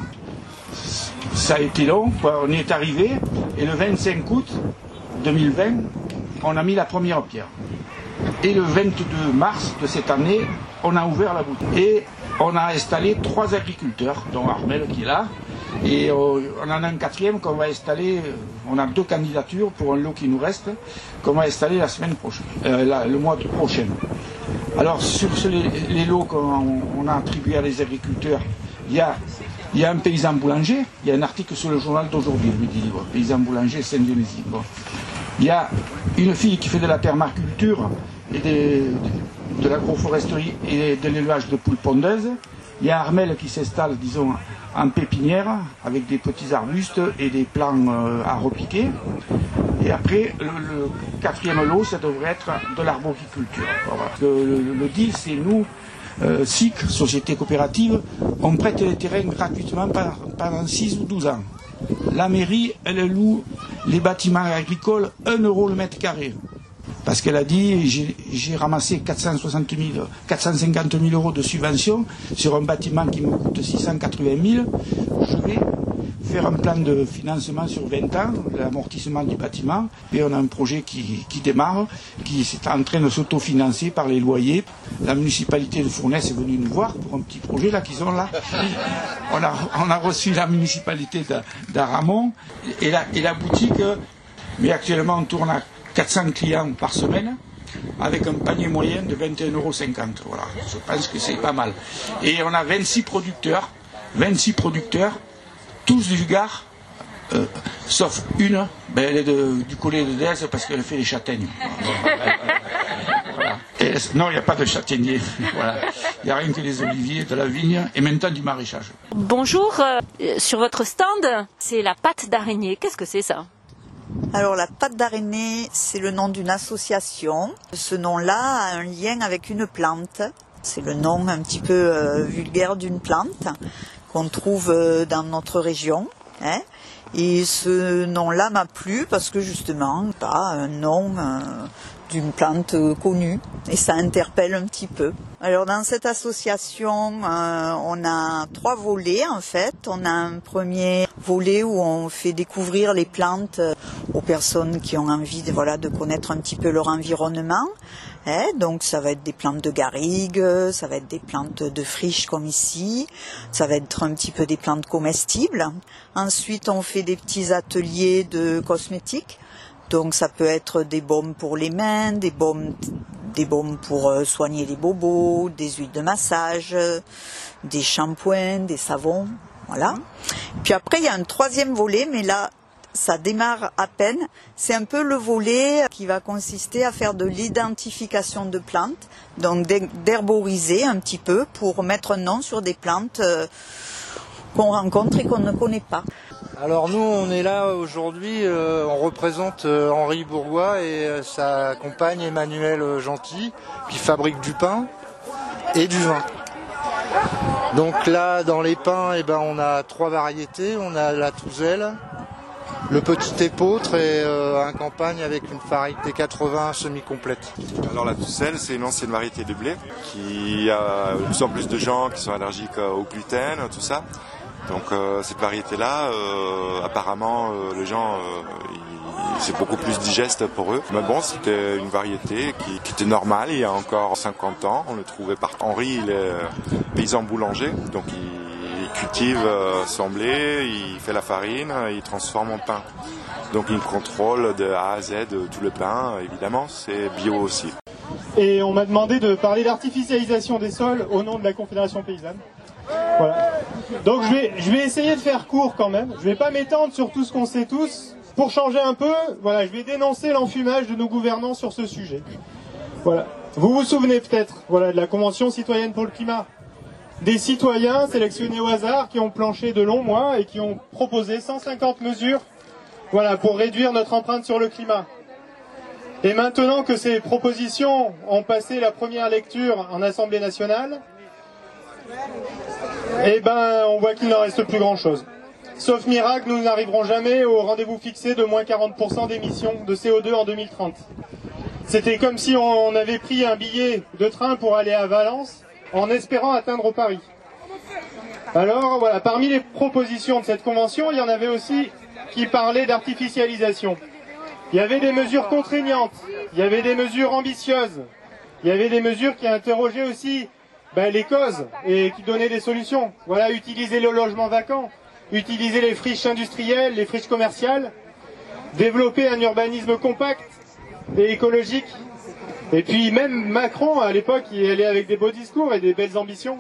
Ça a été long, on y est arrivé, et le 25 août 2020, on a mis la première pierre. Et le 22 mars de cette année, on a ouvert la boutique. Et on a installé 3 agriculteurs, dont Armel qui est là. Et on en a un 4e qu'on va installer, on a 2 candidatures pour un lot qui nous reste, qu'on va installer la semaine prochaine, le mois prochain. Alors sur les lots qu'on a attribués à les agriculteurs, il y a un paysan boulanger, il y a un article sur le journal d'aujourd'hui, le Midi Libre, paysan boulanger Saint-Dionésie. Bon. Il y a une fille qui fait de la permaculture et de l'agroforesterie et de l'élevage de poules pondeuses. Il y a Armel qui s'installe, disons, en pépinière, avec des petits arbustes et des plants à repiquer. Et après, le 4e lot, ça devrait être de l'arboriculture. Voilà. Le deal, c'est nous, SIC, Société Coopérative, on prête les terrains gratuitement pendant 6 ou 12 ans. La mairie, elle loue les bâtiments agricoles 1 € le mètre carré. Parce qu'elle a dit, j'ai ramassé 450 000 euros de subvention sur un bâtiment qui me coûte 680 000. Je vais faire un plan de financement sur 20 ans, l'amortissement du bâtiment. Et on a un projet qui démarre, qui est en train de s'autofinancer par les loyers. La municipalité de Fournaise est venue nous voir pour un petit projet là qu'ils ont là. On a reçu la municipalité d'Aramon et la boutique, mais actuellement on tourne à 400 clients par semaine, avec un panier moyen de 21,50 €. Voilà, je pense que c'est pas mal. Et on a 26 producteurs, tous du Gard, sauf une, elle est du collet de Dèze parce qu'elle fait les châtaignes. Voilà. Non, il n'y a pas de châtaignier. Voilà. Il n'y a rien que des oliviers, de la vigne et maintenant du maraîchage. Bonjour, sur votre stand, c'est la pâte d'araignée. Qu'est-ce que c'est ça ? Alors la pâte d'araignée, c'est le nom d'une association. Ce nom-là a un lien avec une plante. C'est le nom un petit peu vulgaire d'une plante qu'on trouve dans notre région. Hein. Et ce nom-là m'a plu parce que justement, pas un nom d'une plante connue. Et ça interpelle un petit peu. Alors dans cette association, on a 3 volets en fait. On a un premier volet où on fait découvrir les plantes aux personnes qui ont envie de connaître un petit peu leur environnement. Donc ça va être des plantes de garrigue, ça va être des plantes de friche comme ici, ça va être un petit peu des plantes comestibles. Ensuite on fait des petits ateliers de cosmétiques. Donc ça peut être des baumes pour les mains, des baumes pour soigner les bobos, des huiles de massage, des shampoings, des savons, voilà. Puis après il y a un 3e volet, mais là ça démarre à peine. C'est un peu le volet qui va consister à faire de l'identification de plantes, donc d'herboriser un petit peu pour mettre un nom sur des plantes qu'on rencontre et qu'on ne connaît pas. Alors nous on est là aujourd'hui, on représente Henri Bourgois et sa compagne Emmanuelle Gentil qui fabrique du pain et du vin. Donc là dans les pains on a 3 variétés, on a la Touzelle, le petit épeautre et un campagne avec une variété 80 semi-complète. Alors la Touzelle, c'est une ancienne variété de blé qui a de plus en plus de gens qui sont allergiques au gluten, tout ça. Donc cette variété-là, apparemment, les gens, c'est beaucoup plus digeste pour eux. Mais bon, c'était une variété qui était normale il y a encore 50 ans. On le trouvait par Henri, il est paysan boulanger, donc il cultive son blé, il fait la farine, il transforme en pain. Donc il contrôle de A à Z tout le pain, évidemment, c'est bio aussi. Et on m'a demandé de parler d'artificialisation des sols au nom de la Confédération paysanne. Voilà. Donc je vais essayer de faire court quand même. Je vais pas m'étendre sur tout ce qu'on sait tous. Pour changer un peu, voilà, je vais dénoncer l'enfumage de nos gouvernants sur ce sujet. Voilà. Vous vous souvenez peut-être, voilà, de la Convention citoyenne pour le climat. des citoyens sélectionnés au hasard qui ont planché de longs mois et qui ont proposé 150 mesures pour réduire notre empreinte sur le climat. Et maintenant que ces propositions ont passé la première lecture en Assemblée nationale, on voit qu'il n'en reste plus grand-chose. Sauf miracle, nous n'arriverons jamais au rendez-vous fixé de moins 40% d'émissions de CO2 en 2030. C'était comme si on avait pris un billet de train pour aller à Valence en espérant atteindre Paris. Alors voilà, parmi les propositions de cette convention, il y en avait aussi qui parlaient d'artificialisation. Il y avait des mesures contraignantes, il y avait des mesures ambitieuses, il y avait des mesures qui interrogeaient aussi les causes et qui donnaient des solutions. Voilà, utiliser le logement vacant, utiliser les friches industrielles, les friches commerciales, développer un urbanisme compact et écologique. Et puis même Macron, à l'époque, il allait avec des beaux discours et des belles ambitions.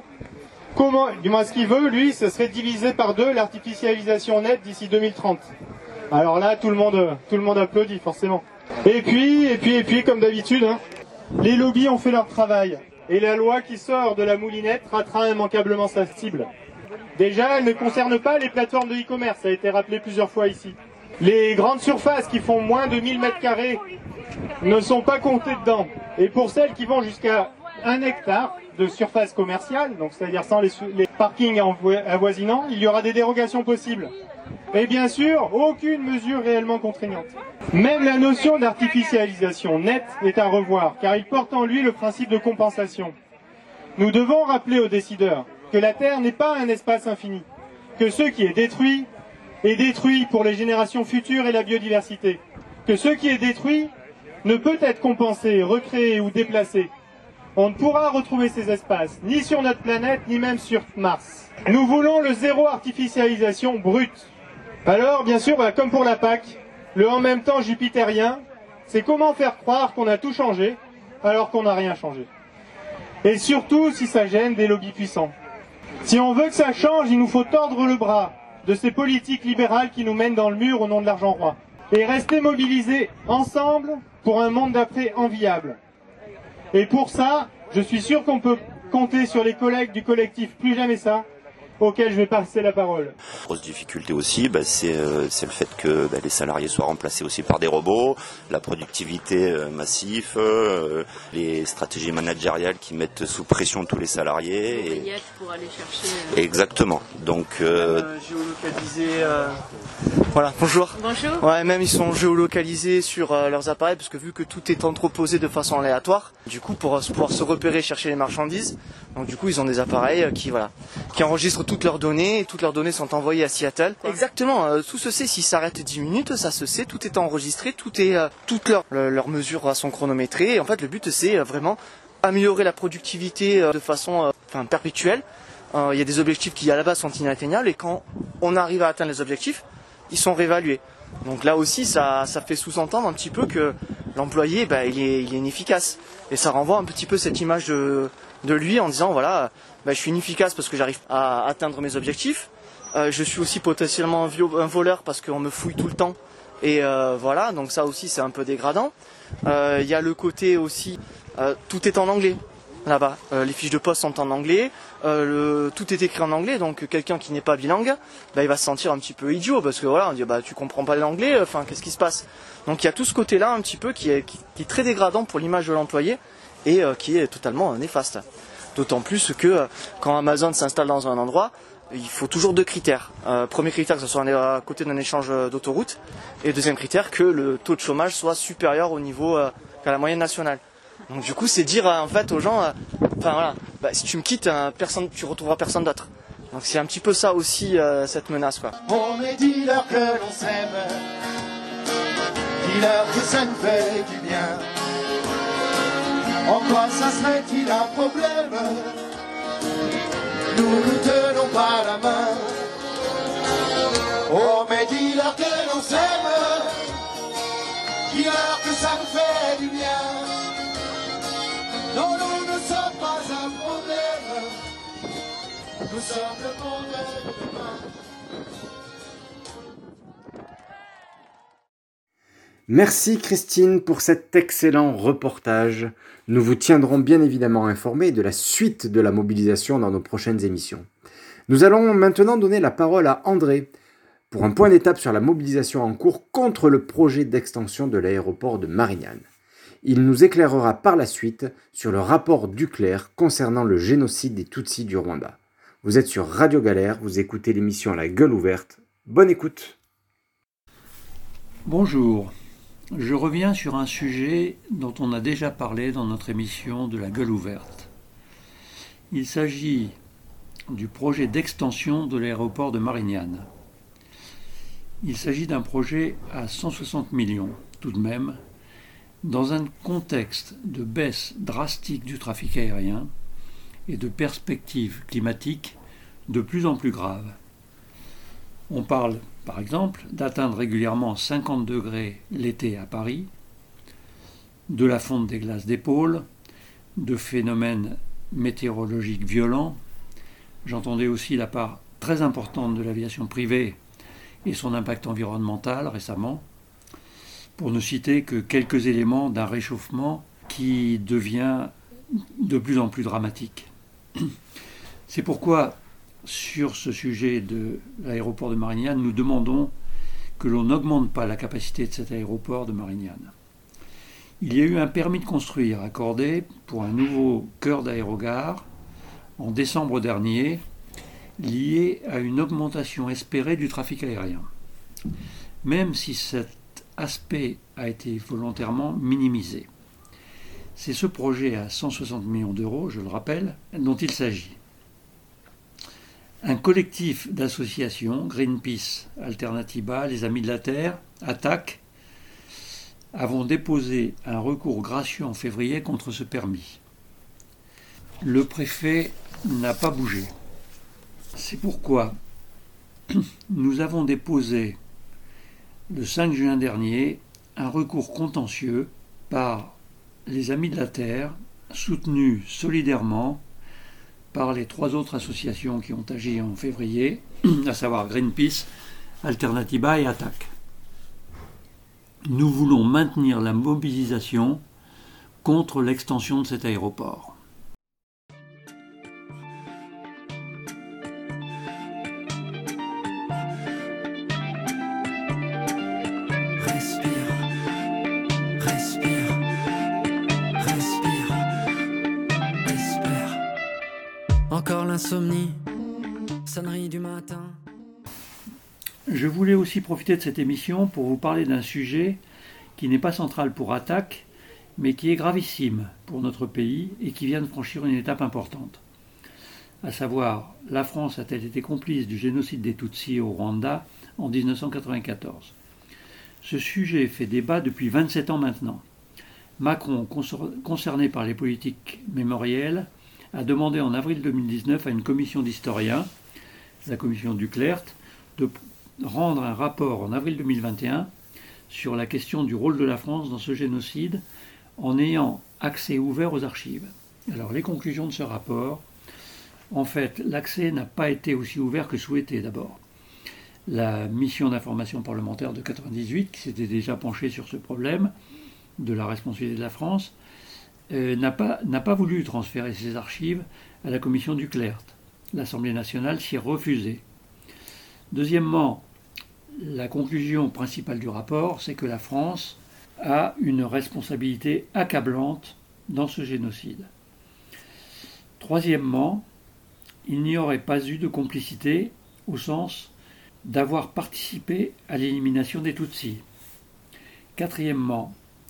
Du moins ce qu'il veut, lui, ce serait diviser par 2 l'artificialisation nette d'ici 2030. Alors là, tout le monde applaudit, forcément. Et puis, comme d'habitude, les lobbies ont fait leur travail. Et la loi qui sort de la moulinette ratera immanquablement sa cible. Déjà, elle ne concerne pas les plateformes de e-commerce, ça a été rappelé plusieurs fois ici. Les grandes surfaces qui font moins de 1000 m² ne sont pas comptées dedans. Et pour celles qui vont jusqu'à 1 hectare de surface commerciale, donc c'est-à-dire sans les parkings avoisinants, il y aura des dérogations possibles. Et bien sûr, aucune mesure réellement contraignante. Même la notion d'artificialisation nette est à revoir, car il porte en lui le principe de compensation. Nous devons rappeler aux décideurs que la Terre n'est pas un espace infini, que ce qui est détruit pour les générations futures et la biodiversité, que ce qui est détruit ne peut être compensé, recréé ou déplacé. On ne pourra retrouver ces espaces, ni sur notre planète, ni même sur Mars. Nous voulons le zéro artificialisation brute. Alors, bien sûr, comme pour la PAC, le en même temps jupitérien, c'est comment faire croire qu'on a tout changé, alors qu'on n'a rien changé. Et surtout, si ça gêne des lobbies puissants. Si on veut que ça change, il nous faut tordre le bras de ces politiques libérales qui nous mènent dans le mur au nom de l'argent roi. Et rester mobilisés ensemble pour un monde d'après enviable. Et pour ça, je suis sûr qu'on peut compter sur les collègues du collectif Plus Jamais Ça, auquel je vais passer la parole. Grosse difficulté aussi, c'est le fait que les salariés soient remplacés aussi par des robots, la productivité massive, les stratégies managériales qui mettent sous pression tous les salariés. Et pour aller chercher. Exactement. Donc géolocalisés. Voilà, bonjour. Bonjour. Ouais, même ils sont géolocalisés sur leurs appareils parce que vu que tout est entreposé de façon aléatoire, du coup pour pouvoir se repérer, chercher les marchandises, donc du coup ils ont des appareils qui enregistrent toutes leurs données et toutes leurs données sont envoyées à Seattle. Exactement, tout se sait, s'ils s'arrêtent 10 minutes, ça se sait, tout est enregistré, toutes leurs mesures sont chronométrées et en fait le but c'est vraiment améliorer la productivité de façon perpétuelle. Il y a des objectifs qui à la base sont inatteignables et quand on arrive à atteindre les objectifs, ils sont réévalués. Donc là aussi, ça fait sous-entendre un petit peu que l'employé, il est inefficace. Et ça renvoie un petit peu cette image de lui en disant, voilà, je suis inefficace parce que j'arrive à atteindre mes objectifs. Je suis aussi potentiellement un voleur parce qu'on me fouille tout le temps. Et voilà, donc ça aussi, c'est un peu dégradant. Il y a le côté aussi, tout est en anglais. Là-bas, les fiches de poste sont en anglais, tout est écrit en anglais, donc quelqu'un qui n'est pas bilingue, il va se sentir un petit peu idiot parce que voilà, on dit tu comprends pas l'anglais, qu'est-ce qui se passe? Donc il y a tout ce côté-là un petit peu qui est très dégradant pour l'image de l'employé et qui est totalement néfaste. D'autant plus que quand Amazon s'installe dans un endroit, il faut toujours 2 critères. Premier critère, que ce soit à côté d'un échange d'autoroute, et deuxième critère, que le taux de chômage soit supérieur au niveau qu'à la moyenne nationale. Donc du coup c'est dire en fait aux gens, si tu me quittes, tu retrouveras personne d'autre. Donc c'est un petit peu ça aussi cette menace quoi. On me dis-leur que l'on s'aime, dis-leur que ça nous fait du bien. En quoi ça serait-il un problème? Nous ne tenons pas la main. Oh mais dis-leur que l'on s'aime, dis-leur que ça nous fait du bien. Non, nous ne sommes pas un problème, nous sommes le monde de demain. Merci Christine pour cet excellent reportage. Nous vous tiendrons bien évidemment informés de la suite de la mobilisation dans nos prochaines émissions. Nous allons maintenant donner la parole à André pour un point d'étape sur la mobilisation en cours contre le projet d'extension de l'aéroport de Marignane. Il nous éclairera par la suite sur le rapport Duclerc concernant le génocide des Tutsis du Rwanda. Vous êtes sur Radio Galère, vous écoutez l'émission La Gueule ouverte. Bonne écoute. Bonjour, je reviens sur un sujet dont on a déjà parlé dans notre émission de La Gueule ouverte. Il s'agit du projet d'extension de l'aéroport de Marignane. Il s'agit d'un projet à 160 millions, tout de même, dans un contexte de baisse drastique du trafic aérien et de perspectives climatiques de plus en plus graves. On parle, par exemple, d'atteindre régulièrement 50 degrés l'été à Paris, de la fonte des glaces des pôles, de phénomènes météorologiques violents. J'entendais aussi la part très importante de l'aviation privée et son impact environnemental récemment, pour ne citer que quelques éléments d'un réchauffement qui devient de plus en plus dramatique. C'est pourquoi, sur ce sujet de l'aéroport de Marignane, nous demandons que l'on n'augmente pas la capacité de cet aéroport de Marignane. Il y a eu un permis de construire accordé pour un nouveau cœur d'aérogare en décembre dernier, lié à une augmentation espérée du trafic aérien. Même si cet aspect a été volontairement minimisé. C'est ce projet à 160 millions d'euros, je le rappelle, dont il s'agit. Un collectif d'associations, Greenpeace, Alternativa, les Amis de la Terre, ATTAC, avons déposé un recours gracieux en février contre ce permis. Le préfet n'a pas bougé. C'est pourquoi nous avons déposé le 5 juin dernier un recours contentieux par les Amis de la Terre, soutenus solidairement par les 3 autres associations qui ont agi en février, à savoir Greenpeace, Alternativa et ATTAC. Nous voulons maintenir la mobilisation contre l'extension de cet aéroport. Insomnie, sonnerie du matin. Je voulais aussi profiter de cette émission pour vous parler d'un sujet qui n'est pas central pour ATTAC, mais qui est gravissime pour notre pays et qui vient de franchir une étape importante. À savoir, la France a-t-elle été complice du génocide des Tutsis au Rwanda en 1994 ? Ce sujet fait débat depuis 27 ans maintenant. Macron, concerné par les politiques mémorielles, a demandé en avril 2019 à une commission d'historiens, la commission Duclerc, de rendre un rapport en avril 2021 sur la question du rôle de la France dans ce génocide en ayant accès ouvert aux archives. Alors les conclusions de ce rapport, en fait, l'accès n'a pas été aussi ouvert que souhaité d'abord. La mission d'information parlementaire de 1998, qui s'était déjà penchée sur ce problème de la responsabilité de la France, n'a pas voulu transférer ses archives à la commission Duclerc. L'Assemblée nationale s'y est refusée. Deuxièmement, la conclusion principale du rapport, c'est que la France a une responsabilité accablante dans ce génocide. Troisièmement, il n'y aurait pas eu de complicité au sens d'avoir participé à l'élimination des Tutsis. Quatrièmement,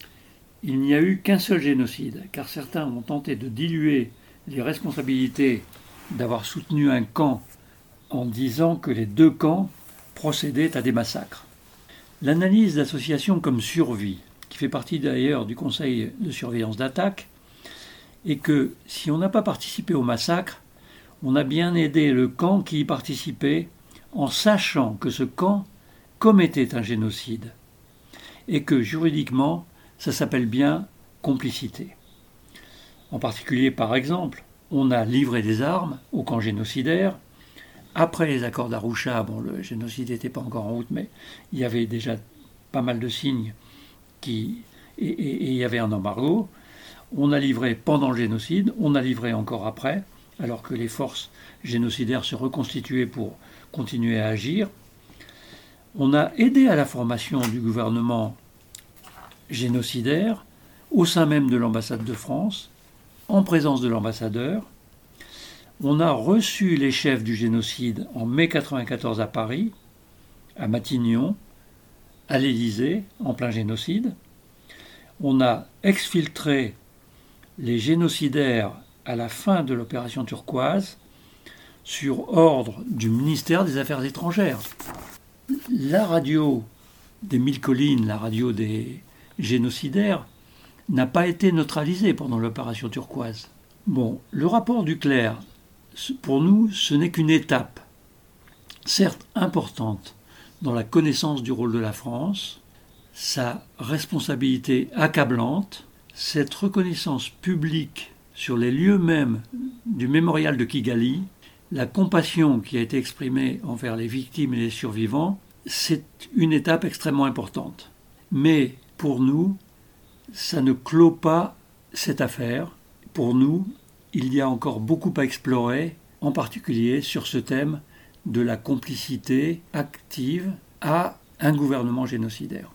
il n'y a eu qu'un seul génocide, car certains ont tenté de diluer les responsabilités d'avoir soutenu un camp en disant que les 2 camps procédaient à des massacres. L'analyse d'associations comme Survie, qui fait partie d'ailleurs du conseil de surveillance d'ATTAC, est que si on n'a pas participé au massacre, on a bien aidé le camp qui y participait en sachant que ce camp commettait un génocide et que juridiquement, ça s'appelle bien complicité. En particulier, par exemple, on a livré des armes au camp génocidaire. Après les accords d'Arusha, le génocide n'était pas encore en route, mais il y avait déjà pas mal de signes et il y avait un embargo. On a livré pendant le génocide, on a livré encore après, alors que les forces génocidaires se reconstituaient pour continuer à agir. On a aidé à la formation du gouvernement génocidaire au sein même de l'ambassade de France, en présence de l'ambassadeur. On a reçu les chefs du génocide en mai 1994 à Paris, à Matignon, à l'Élysée, en plein génocide. On a exfiltré les génocidaires à la fin de l'opération Turquoise sur ordre du ministère des Affaires étrangères. La radio des Mille Collines, la radio des génocidaires, n'a pas été neutralisée pendant l'opération Turquoise. Bon, le rapport Duclerc, pour nous, ce n'est qu'une étape, certes importante, dans la connaissance du rôle de la France, sa responsabilité accablante, cette reconnaissance publique sur les lieux mêmes du mémorial de Kigali, la compassion qui a été exprimée envers les victimes et les survivants, c'est une étape extrêmement importante. Mais pour nous, ça ne clôt pas cette affaire. Pour nous, il y a encore beaucoup à explorer, en particulier sur ce thème de la complicité active à un gouvernement génocidaire.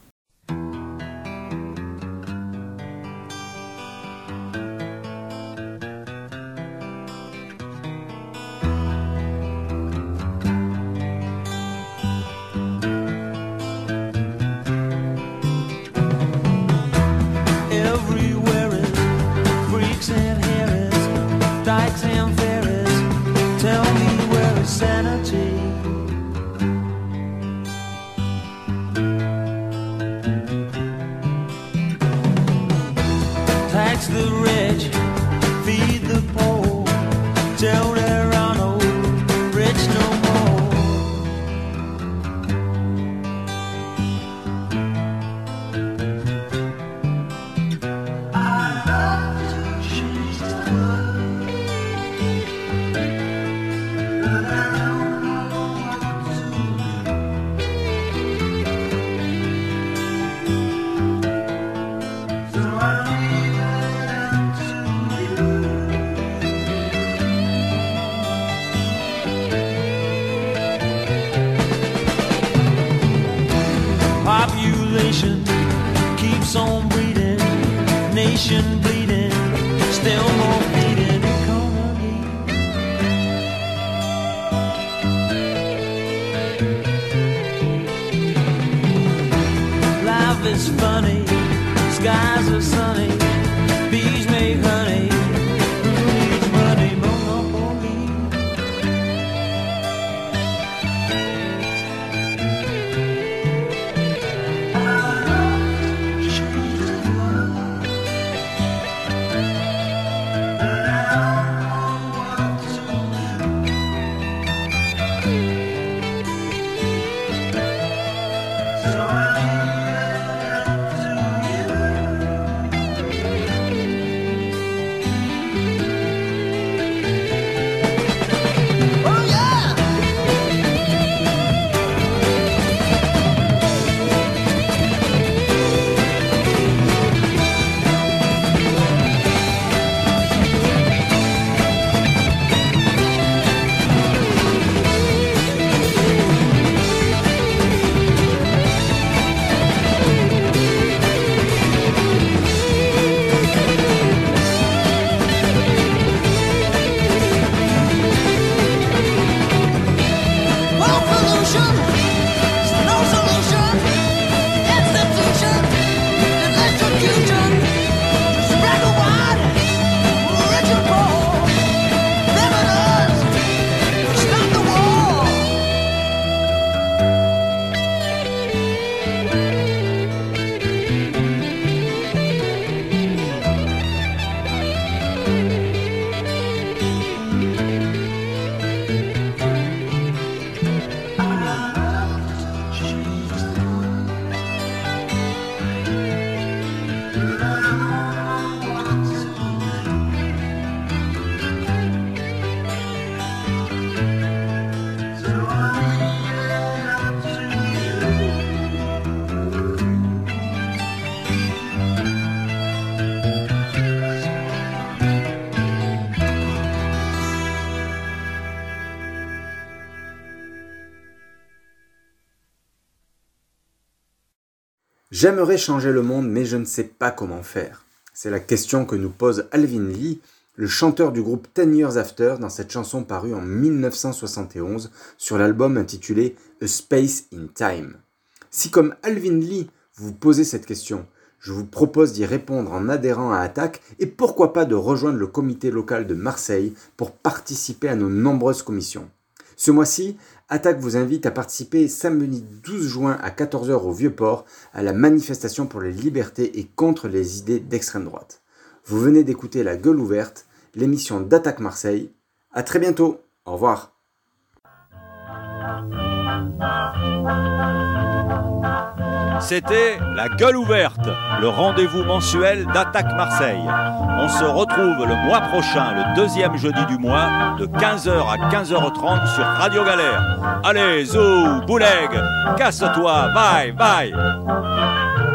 J'aimerais changer le monde, mais je ne sais pas comment faire. C'est la question que nous pose Alvin Lee, le chanteur du groupe 10 Years After, dans cette chanson parue en 1971 sur l'album intitulé A Space in Time. Si comme Alvin Lee, vous vous posez cette question, je vous propose d'y répondre en adhérant à Attac et pourquoi pas de rejoindre le comité local de Marseille pour participer à nos nombreuses commissions. Ce mois-ci, Attac vous invite à participer samedi 12 juin à 14h au Vieux-Port à la manifestation pour les libertés et contre les idées d'extrême droite. Vous venez d'écouter La Gueule Ouverte, l'émission d'Attac Marseille. À très bientôt. Au revoir. C'était La Gueule Ouverte, le rendez-vous mensuel d'Attac Marseille. On se retrouve le mois prochain, le deuxième jeudi du mois, de 15h à 15h30 sur Radio Galère. Allez, zou, bouleg, casse-toi, bye, bye.